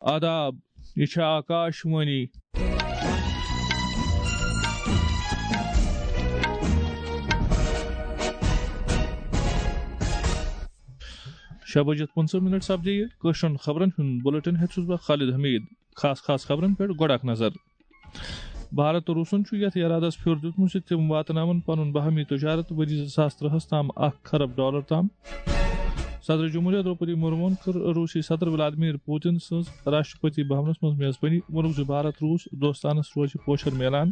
آداب یہ آکاش وانی شے بجت 15 سپدے کشن خبرن ہند بلٹن ہیس بہ خالد حمید خاص خبرن پہ گۄڈٕ نظر بھارت تو روسن یتھ ارادس پھر دتمت تم واتن پن باہمی تجارت وری 2013 تام $1 کھرب تام صدر جمہوریہ دروپدی مرمون کر روسی صدر ولادیمیر پوتن سز راشٹرپتی بھونس مز میزبانی وونک بھارت روس دوستانس روز پوشر میلان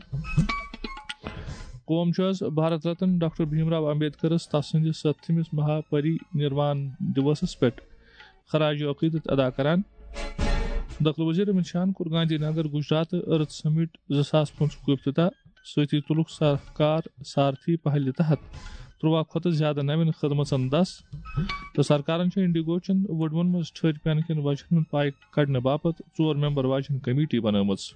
قوم بھارت رتن ڈاکٹر بھیم راؤ امبیڈکرس تسندس 70 مہا پری نروان دیوسس پہ خراج عقیدت ادا کران دخل وزیر امت شاہن کور گاندھی نگر گجرات ارتھ سمٹ 2025 افتتاح ستی تلک سرکار سارتھی پہل تحت 13 کھت زیادہ نوین خدمتن 10 تو سرکارن انڈیگو چن وڈون مز ٹھہر پین کن وجہن پائے کڑنے باپت 4 ممبر واجن کمیٹی بنامت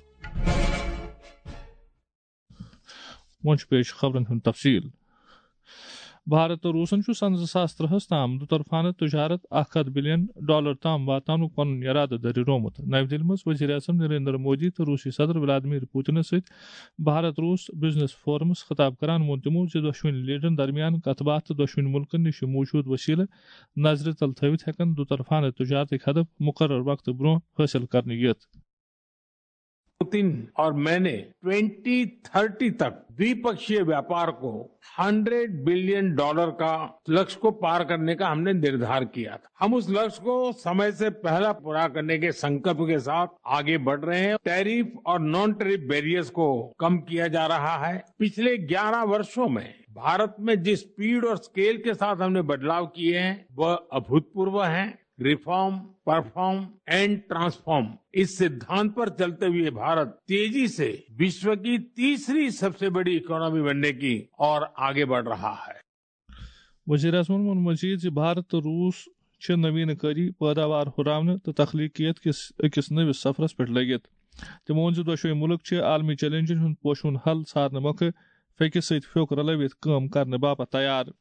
ونچ پیش خبرن ہند تفصیل بھارت تو روسن سن 2013 تام دوطرفانہ تجارت $100 بلین تام واتان پن ارادہ دری رومت نئی دہلی مز وزیر اعظم نریندر مودی تو روسی صدر ولادیمیر پوتن ست بھارت روس بزنس فورمس خطاب کران وون تمو دشوین لیڈرن درمیان کت بات تو دشوین ملکن نش موجود وسیلہ نظر تل تھوت ہیکن دوطرفانہ تجارت ہدف مقرر وقت برو حاصل کرنے یت پوتن اور میں نے 2030 تک द्विपक्षीय व्यापार को $100 बिलियन का लक्ष्य को पार करने का हमने निर्धार किया था। हम उस लक्ष्य को समय से पहले पूरा करने के संकल्प के साथ आगे बढ़ रहे हैं। टैरिफ और नॉन टैरिफ बैरियर्स को कम किया जा रहा है। पिछले 11 वर्षों में भारत में जिस स्पीड और स्केल के साथ हमने बदलाव किए हैं वह अभूतपूर्व हैं। रिफॉर्म, परफॉर्म एंड ट्रांसफॉर्म इस सिद्धांत पर चलते हुए भारत तेजी से विश्व की तीसरी सबसे बड़ी इकोनॉमी बनने की और आगे बढ़ रहा है। वजीर आजम वोन मजीद भारत तो रूस नवीन करी पैदावार हुरावन तो तख्लीकियत किस अकिस नविस सफरस पे लगित तमो वोन दोशवे मुल्क आलमी चैलेंजन हूं पोशुन हल सारने मौके फेकिस सत फ्योक रलवित काम करने बापत तैयार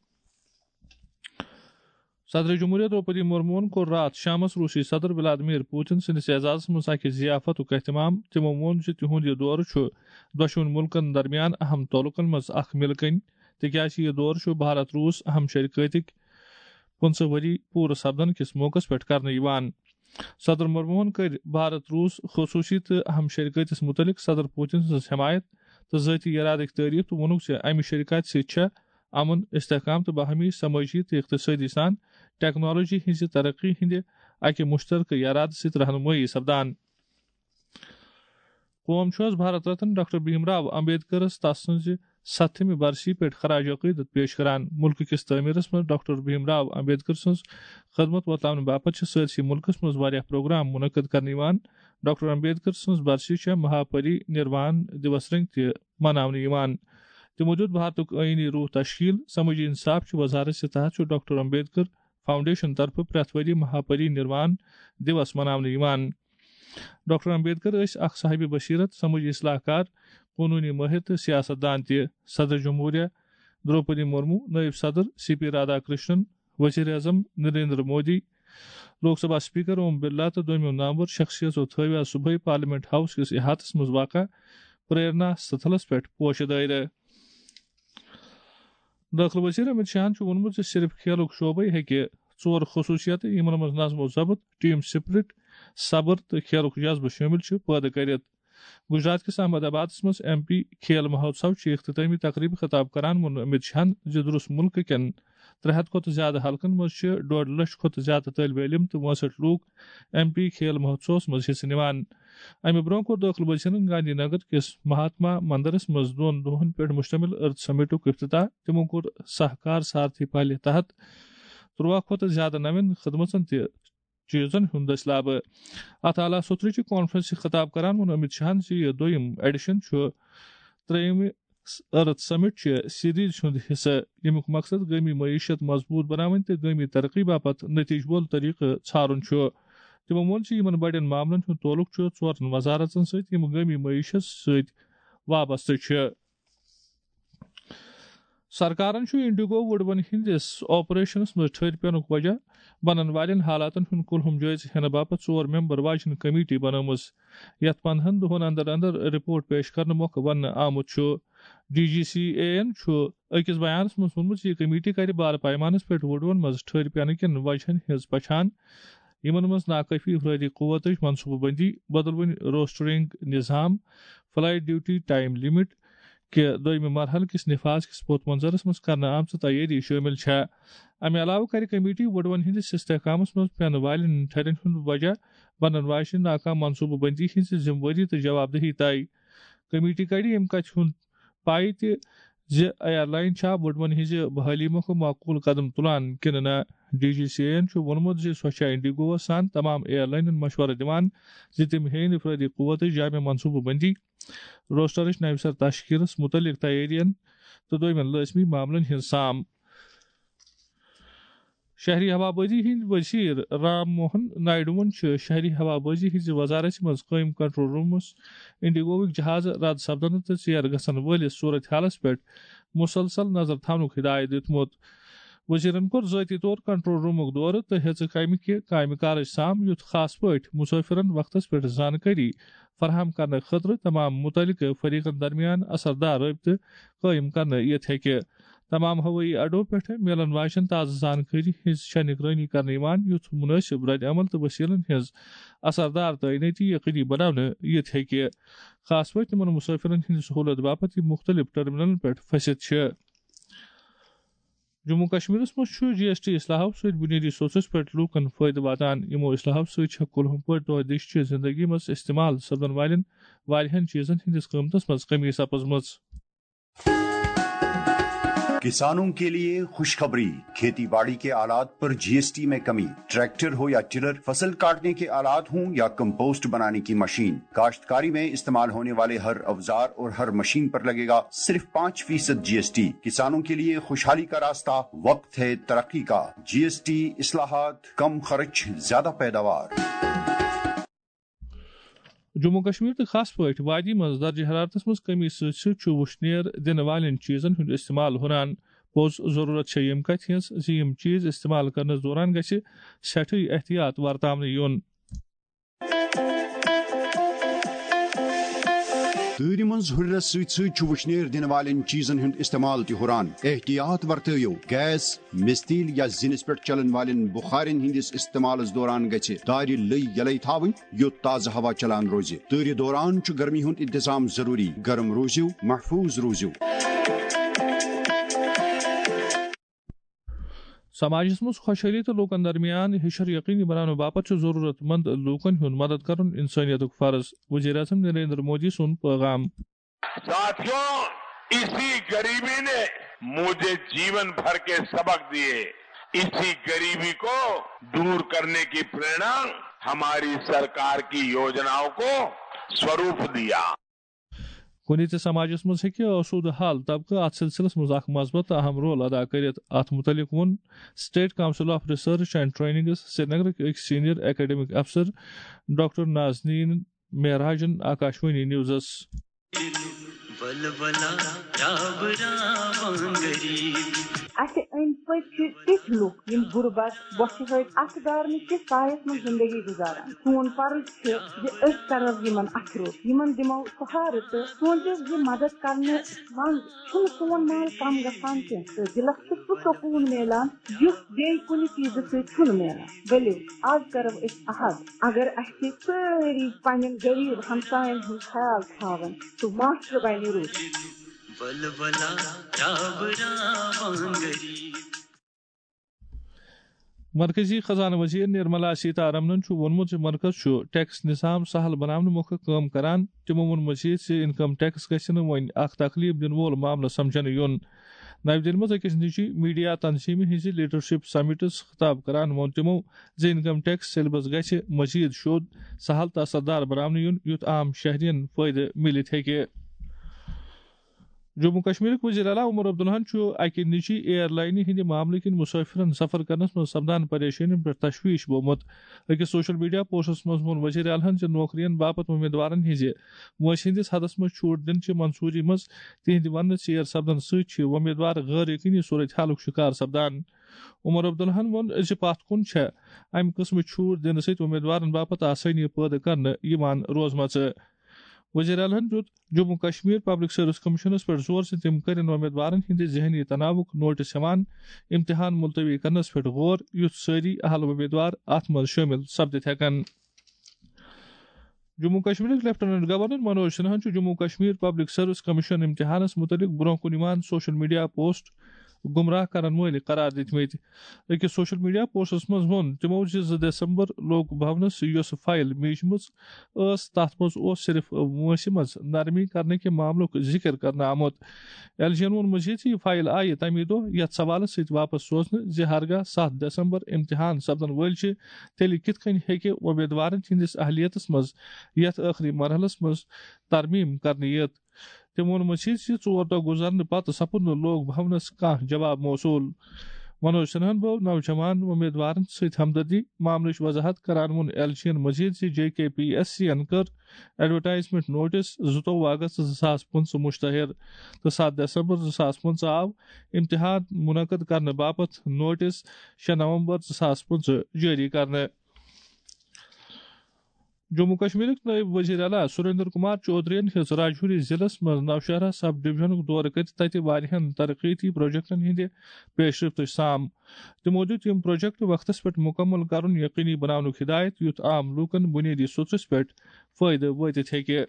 صدر جمہوریہ دروپدی مرمون کو رات شامس روسی صدر ولادیمیر پوتن سندس اعزاز مز اکہ ضیافت اہتمام تمو وون تہند یہ دور دشوین ملکن درمیان اہم تعلقن مز اخ ملکن تکیاز یہ دور بھارت روس اہم شرکتک 15 وری پور سپدن کس موقع پہ کرنے صدر مرمون کر بھارت روس خصوصی تو اہم شرکتس متعلق صدر پوتن سز حمایت تو ذاتی ارادک تعریف تو وونک امہ شرکت ست امن استحکام تو باہمی سماجی تو اقتصادی سان ٹیکنالوجی ہز ترقی ہند اکہ مشترکہ ارادہ ست رہنمائی سپدان قوم بھارت رتن ڈاکٹر بھیم راؤ امبیڈکرس تسز 70 برسی پہ خراج عقیدت پیش کران ملک کس تعمیرس مز ڈاکٹر بھیم راؤ امبیڈکر سز خدمت واتن باپت سرسی ملکس مز واریاہ پروگرام منعقد کرنے ڈاکٹر امبیڈکر سز برسی مہا پری نروان دیوس رنگ تہ منانے تمو دیت بھارتک آئینی روح تشکیل سماجی انصاف وزارت سے تحت ڈاکٹر امبیڈکر فاؤنڈیشن طرف پریت وری مہا پری نروان دیوس منانے ڈاکٹر امبیڈکر اخ صاحب بصیرت سماجی اصلاح کار قانونی ماہر تو سیاست دان تہ صدر جمہوریہ دروپدی مرمو نائب صدر CP رادا کرشنن وزیر اعظم نریندر مودی لوک سبھا سپیکر اوم برلا تو دویمو نامور شخصیتو تھو صبح پارلیمنٹ ہاؤس کس احاطس مز واقع پریرنا ستھلس پہ پوش دائرہ داخل وزیر امت شاہن وونمت صرف کھیلک شعبے ہیکہ 4 خصوصیت یمن مز نظم و ضبط ٹیم سپرٹ صبر تو کھیلک جذبہ شامل پیدہ کرت گجرات کس احمد آباد مز MP کھیل مہوتسو اختتامی تقریب خطاب کران وون امت شاہن درست ملک کن 300 کھت زیادہ حلقن مز 1.5 لچھ کھت زیادہ طالب علم تو 62 لوگ MP کھیل مہوتسوس مز حصہ نوان امہ برو کو داخل وزیرن گاندھی نگر کس مہاتما مندرس مز 2 دہن پہ مشتمل ارتھ سمٹک افتتاح تمو کور سہکار سارتھی پہلے تحت 13 کھت زیادہ نوین خدمتن تہ چیزن ہند دسلاب ات اعلیٰ صدر کانفرنس خطاب کران وون امت شاہن یہ دویم ایڈیشن 3 ارتھ سمٹ سیریز ہند حصہ یمیک مقصد گامی معیشت مضبوط بناون تو گامی ترقی باپت نتیج بول طریقہ ژھارن تمو وون یمن بڑین معاملن ہند تعلق 4 وزارتن یم گامی معیشت ست وابستہ سرکارن انڈیگو وڈون ہندس آپریشنس مز ٹھہر پینک وجہ بنن والن حالاتن ہند کلہم جائزہ ہینہ باپت 4 ممبر واجن کمیٹی بنٲمٕژ یتھ 15 دۄہن اندر اندر رپورٹ پیش کرنے موقع ون آمت DGCA أکس بیانس مز وونمت یہ کمیٹی کر بار پیمانس پہ وڈون مز ٹھہر پینہ کن وجہن ہز پچھان یمن مز ناکافی افرادی قوت منصوبہ بندی بدلون روسٹرنگ نظام فلائٹ ڈیوٹی ٹائم لمٹ کہ دویم مرحلہ کس نفاذ کس پوت منظرس مز کرنا آمژ تیاری شامل چھا امہ علاوہ کر کمیٹی وڈون ہندس استحکامس مز پین والن ٹھہرن ہند وجہ بنن واجن ناکام منصوبہ بندی ہز ذمہ واری تو جواب دہی طے کمیٹی کر یم کتھ ہند پائی تہ ایئر لائن چھا وڈون ہز بحالی موقع معقول قدم تلان کن نہ DGCA وونمت سو انڈیگو سان تمام ایئر لائنن مشورہ دان تم ہین افرادی قوت جامع منصوبہ بندی روسٹرچ نو سر تشکیلس متعلق تیارین تو دویمن لازمی معاملن ہند سام شہری ہوا بازی ہند وزیر رام موہن نائیڈوون شہری ہوا بازی ہز وزارت مز قائم کنٹرول رومس انڈیگوک جہاز رد سپدن تو ژیر گژھن ولس صورت حالس پہ مسلسل نظر تھونک ہدایت دتمت وزیرن کور ذاتی طور کنٹرول رومک دورہ تو ہیچ کامہ کارج سام یوت خاص پہ مسافرن وقتس پہ زانکاری فراہم کرنے خاطر تمام متعلقہ فریقن درمیان اثردار رابطہ قائم کرنے یت ہیکہ تمام ہوئی اڈو پہ ملن واجن تازہ زانکاری ہز نگرانی کرنے یوت مناسب رد عمل تو وسیلن ہز اثردار تعیناتی یقینی بنانے یت ہیکہ خاص پہ تمن مسافرن ہند سہولت باپت مختلف ٹرمینلن پہ پھنست جموں کشمیر مز GST اصلاحو ست بنیادی سوچس پہ لوکن فائدہ واتان یمو اصلاحو ست کلہم پہ دہ دش زندگی مز استعمال سپدن والن واریاہن چیزن ہندس قیمتس مز کمی سپزمژ کسانوں کے لیے خوشخبری کھیتی باڑی کے آلات پر GST میں کمی ٹریکٹر ہو یا ٹلر فصل کاٹنے کے آلات ہوں یا کمپوسٹ بنانے کی مشین کاشتکاری میں استعمال ہونے والے ہر اوزار اور ہر مشین پر لگے گا صرف 5% GST کسانوں کے لیے خوشحالی کا راستہ وقت ہے ترقی کا GST اصلاحات کم خرچ زیادہ پیداوار جموں کشمیر تو خاص پہ وادی مز درجہ حرارتس مز کمی ست وشنیر دن والن چیزن ہند استعمال ہران پوز ضرورت یم کت ہز یم چیز استعمال کرنس دوران گژھِ سٹھے احتیاط ورتاونہٕ یُن تۭرِ منٛز ہُرٮ۪رس سۭتۍ سۭتۍ چھُ وُشنیر دِنہٕ والٮ۪ن چیٖزن ہُنٛد استعمال تہِ ہُران احتیاط ورتٲیِو گیس مستیل یا زِنِس پٮ۪ٹھ چلن والٮ۪ن بُخارٮ۪ن ہٕنٛدِس استعمالس دوران گژھِ دارِ لٔے یلے تھاوٕنۍ یوٚت تازٕ ہوا چلان روزِ تۭرِ دوران چھُ گرمی ہُنٛد انتظام ضروٗری گرم روٗزِو محفوظ روٗزِو سماجس مز خوشحالی تو لوکن درمیان ہشر یقینی بنانے باپت ضرورت مند لوکن ہند مدد کرن انسانیت فرض وزیر اعظم نریندر مودی سن پیغام ساتھیوں اسی غریبی نے مجھے جیون بھر کے سبق دیے اسی غریبی کو دور کرنے کی پریرنا ہماری سرکار کی یوجناؤں کو سوروپ دیا کن تہ سماجس مز ہیکہ آسود حال طبقہ ات سلسلس مز اخ مثبت اہم رول ادا کرت ات متعلق ون state council of research and ٹریننگس سرینگر ایک سینئر ایکیڈمک افسر ڈاکٹر نازنین معراجن آکاشوانی نیوزس اَسہِ أنٛدۍ پٔکۍ چھِ تِتھۍ لُکھ یِم غُربت بۄچھِ ہٕٹۍ اَتھٕ گارنہٕ کِس سایَس منٛز زِندگی گُزاران سون فرض چھُ زِ أسۍ کَرو یِمن اَتھٕ روٚٹ یِمن دِمو سہارٕ تہٕ سوٗنٛچِو زِ مدد کرنہٕ منٛز چھُنہٕ سون مال کم گژھان کیٚنٛہہ تہٕ دِلس چھُ سُہ سکوٗن میلان یُس بیٚیہِ کُنہِ چیٖزٕ سۭتۍ چھُنہٕ میلان ؤلِو آز کرو أسۍ عہد اگر اَسہِ سٲری پنٕنٮ۪ن غریٖب ہمساین ہُنٛد خیال تھاون تہٕ معاشرٕ بنہِ رُت مرکزی خزانہ وزیر نرملا سیتارمن وونمت مرکز ٹیکس نظام سہل بنانے موقع کام کران تمو وون مزید سے انکم ٹیکس گژھِ نہٕ وۄنۍ اکھ تکلیف دن وول معاملہ سمجھنہٕ یُن نو دلہ مز أکس نجی میڈیا تنظیمہ ہنٛزِ لیڈرشپ سمٹس خطاب کران ووٚن تمو زِ انکم ٹیکس سیلبس گژھِ مزید شوٚد سہل تہٕ اثردار بناونہٕ یُن یُتھ عام شہرین فٲیدٕ مِلِتھ ہیٚکہِ جموں کشمیر وزیر اعلیٰ عمر عبداللہن اکہ نجی ایئر لائنہ ہند معاملہ کن مسافرن سفر کرنس من سپدان پریشانی پر تشویش بومت. أکس سوشل میڈیا پوسٹس مز وون وزیر اعلیٰ نوکرین باپت امیدوارن ہز وٲنٛسہِ ہندس حدس مز چھوٹ دن چہ منصوری مز تہند ون ژیر سپدن ست امیدوار غیر یقینی صورت حالک شکار سپدان. عمر عبداللہن وون پتھ کن امہ قسم چھوٹ دن ست امیدوارن باپت آسانی پٲدٕ کرنہٕ یوان روزمژ. وزیر اعلیٰ دِیُت جموں کشمیر پبلک سروس کمیشنس پہ زور زِ تم کرن امیدوارن ہند ذہنی تناؤک نوٹس ہیوان امتحان ملتوی کرنس پہ غور یُتھ سٲری اہل امیدوار اتھ مز شٲمِل سپدِتھ ہیکن. جموں کشمیر لیفٹیننٹ گورنر منوج سنہاہن Jammu Kashmir public service commission امتحانس متعلق برہ کن یوان سوشل میڈیا پوسٹ گمراہ کرن وٲلۍ قرار دِتمٕتۍ. أکِس سوشل میڈیا پوسٹس مز ووٚن تِمو زِ 2 دسمبر لوک بھونس یۄس فایل میجمٕژ ٲس تتھ منٛز اوس صرف وٲنٛسہِ منٛز نرمی کرنٕکہِ معاملُک ذکر کرنہٕ آمُت. ایل جی ین ووٚن مزید زِ یہِ فایل آیہِ تمہِ دۄہ یتھ سوالس سۭتۍ واپس سوزنہٕ زِ ہرگاہ 7 دسمبر امتحان سپدن وٲلۍ چھِ تیٚلہِ کِتھ کٔنۍ ہیٚکہِ امیدوارن ہٕنٛدِس اہلیتس منٛز یتھ ٲخری مرحلس منٛز ترمیم کرنہٕ یِتھ. تٔمۍ ووٚن مزید زِ 4 دۄہ گُزرنہٕ پتہٕ سپُد نہٕ لوک بھونس کانٛہہ جواب موصوٗل. منوج سنہاہن گوٚو نوجوان امیدوارن سۭتۍ ہمدردی معاملٕچ وضاحت کران ووٚن ایل جی ین مزید زِ JKPSC ین کٔر ایڈورٹائزمنٹ نوٹس 22 اگست 2015 مشتہر تہٕ 7 دسمبر 2015 آو امتحان منعقد کرنہٕ باپت نوٹس 6 نومبر 2015 جٲری کرنہٕ. جموں کشمیر نائب وزیر اعلیٰ سریندر کمار چودھرین ہیٚژ راجوری ضلعس مز نوشہرہ سب ڈویژنُک دورٕ کٔرِتھ تتہِ واریاہن ترقیتی پروجیکٹن ہٕنٛدِ پیش رفتٕچ سام. تِمو دِیُت یِم پروجیکٹ وقتس پٮ۪ٹھ مکمل کرُن یقینی بناونُک ہدایت یُتھ عام لوٗکن بُنیٲدی سوٚژس پٮ۪ٹھ فٲیدٕ وٲتِتھ ہیٚکہِ.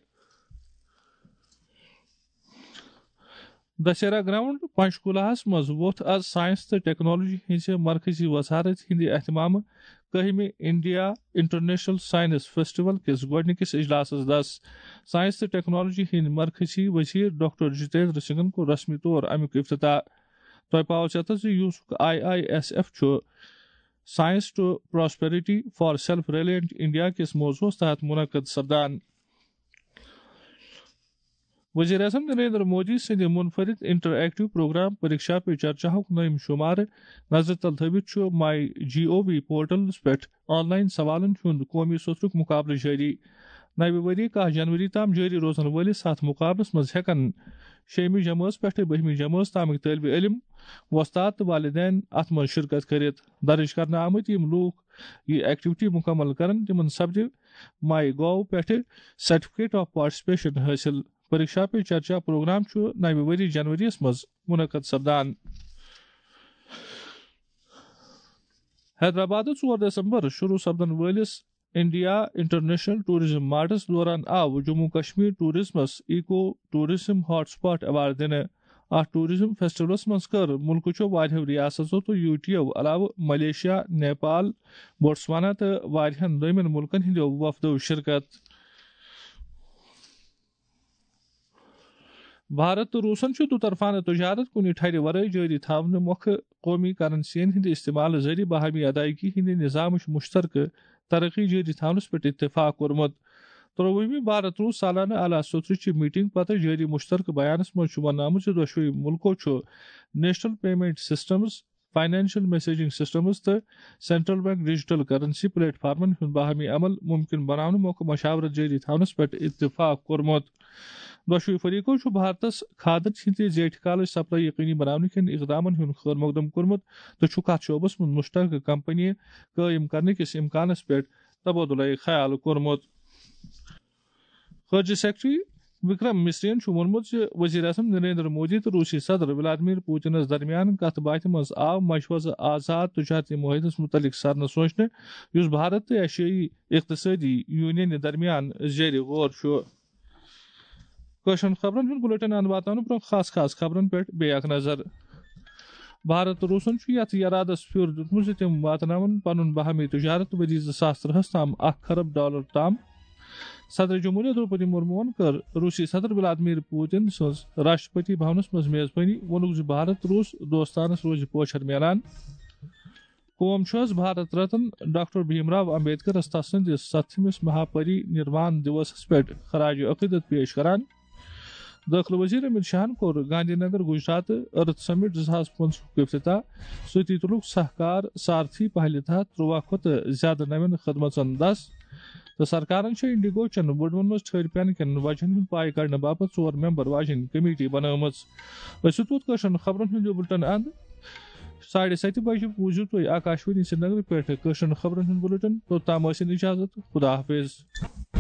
دسہرہ گراؤنڈ پنچکولاہس مز ووٚتھ آز سائنس تہٕ ٹیکنالوجی ہٕنٛزِ مرکزی وزارت ہٕنٛدِ اہتمامہٕ 1ہمہِ انڈیا انٹرنیشنل سائنس فیسٹیول کِس گۄڈنِکِس اجلاسس دس. سائنس تہٕ ٹیکنالوجی ہٕنٛدۍ مرکزی وزیر ڈاکٹر جتیندر سنگھن کوٚر رسمی طور امیُک افتتاح. تۄہہِ پاوو ژےٚ زِ یوٗسُک IISF چھُ science to prosperity for self reliant India کِس موضوعس تحت منعقد سپدان. وزیر اعظم نریندر مودی سٕنٛدِ منفرد interactive programme Pariksha Pe چرچاہُک نٔیِم شُمارٕ نظرِ تل تھٲوِتھ چھُ MyGov پورٹلس پٮ۪ٹھ آن لائن سوالن ہُنٛد قومی سطرُک مقابلہٕ جٲری. نوِ ؤری 1 جنوری تام جٲری روزن وٲلِس اتھ مقابلس منٛز ہٮ۪کن 6ہمہِ جمٲژ پٮ۪ٹھٕ 12ہمہِ جمٲژ تامٕکۍ طٲلبہِ علم، وۄستاد تہٕ والدین اتھ منٛز شرکت کٔرِتھ. درٕج کرنہٕ آمٕتۍ یِم لوٗکھ یہِ ایکٹیوٹی مُکمل کرن تِمن سپدِ MyGov پٮ۪ٹھٕ سرٹیفکیٹ آف پارٹسپیشن حٲصِل. پریکشا پے چرچا پروگرام چھُ نوِ ؤری جنوری یس منٛز منعقد سپدان. حیدرآباد 4 دسمبر شروع سپدن وٲلِس انڈیا انٹرنیشنل ٹورزم مارٹس دوران آو جموں کشمیر ٹورزمس eco tourism hot spot award دِنہٕ. اتھ ٹورزم فیسٹیولس منٛز کٔر مُلکٕچو واریاہو ریاستو تہٕ UTO علاوٕ ملیشیا، نیپال، بوٹسوانا تہٕ واریاہن دوٚیمٮ۪ن مُلکن ہٕنٛدیو وفدو شرکت. بھارت تہٕ روسن چھُ دُطرفانہٕ تجارت کُنہِ ٹھرِ ورٲے جٲری تھاونہٕ مۄکھٕ قومی کرنسین ہٕنٛدِ استعمال ذٔریعہٕ باہمی ادائیگی ہٕنٛدِ نظامٕچ مشترکہٕ ترقی جٲری تھاونس پٮ۪ٹھ اتفاق کوٚرمُت. 23ہمہِ بھارت روس سالانہٕ اعلیٰ سطرٕچہِ میٹنگ پتہٕ جٲری مشترکہٕ بیانس منٛز چھُ وننہٕ آمُت زِ دۄشوٕے مُلکو چھُ national payment systems, financial messaging systems تہٕ سینٹرل بینک ڈیجیٹل کرنسی پلیٹ فارمن ہُنٛد باہمی عمل ممکن بناونہٕ مۄکھٕ مشاورت جٲری تھاونس پٮ۪ٹھ اتفاق کوٚرمُت. دۄشوٕے فریقو چھُ بھارتس کھادن ہٕنٛدِ زیٹھِ کالٕچ سپلائی یقینی بناونہٕ کٮ۪ن اقدامن ہُنٛد خٲر مقدم کوٚرمُت تہٕ چھُکھ اتھ شعبس منٛز مشترکہٕ کمپنیہِ قٲیِم کرنہٕ کِس امکانس پٮ۪ٹھ تبادلہ خیال کوٚرمُت. خارجہ سیکرٹری وکرم مسرین چھُ ووٚنمُت زِ وزیر اعظم نریندر مودی تہٕ روسی صدر ولادیمیر پوتنس درمیان کتھ باتھِ منٛز آو مجوزٕ آزاد تجارتی معاہدس متعلق سرنہٕ سوچنہٕ یُس بھارت تہٕ ایشیٲیی اقتصٲدی یونینہِ درمیان زیر غور چھُ. کٲشرٮ۪ن خبرن ہُنٛد بُلیٹن انہٕ واتناونہٕ برٛونٛہہ خاص خبرن پٮ۪ٹھ بیٚیہِ اکھ نظر. بھارت تہٕ روسن چھُ یتھ ارادس پھیُر دیُتمُت زِ تِم واتناون پنُن باہمی تجارت ؤری 2030 تام $1 کھرب تام. صدر جمہوریہ دروپدی مرموہن کٔر روسی صدر ولادیمیر پوتن سٕنٛز راشٹرپتی بھونس منٛز میزبٲنی. ووٚنُکھ زِ بھارت روس دوستانس روزِ پوچھر میلان. قوم چھُ آز بھارت رتن ڈاکٹر بھیم راو امبیدکرس تس سٕنٛدِس 7ہمِس مہا پری نروان دیوسس پٮ۪ٹھ خراج عقیدت پیش کران. داخلہ وزیر امت شاہن کور گاندھی نگر گجرات ارتھ سمٹ 2025 افتتاح ستی تلک سہکار سارتھی پہلہِ تحت 13 کھت زیادہ نوین خدمتن دس تو سرکارن انڈیگو چن بڑھون مز ٹھہر پین کن وجہن ہند پائے کڑنے باپت 4 ممبر واجن کمیٹی بنٲمٕژ کٲشرٮ۪ن خبرن ہند بلٹن اند 7:30 بجے بوزِو تُہۍ آکاشوانی سری نگر پٮ۪ٹھ کٲشرٮ۪ن خبرن ہند بلٹن توٚتام ٲسِن اجازت خدا حافظ.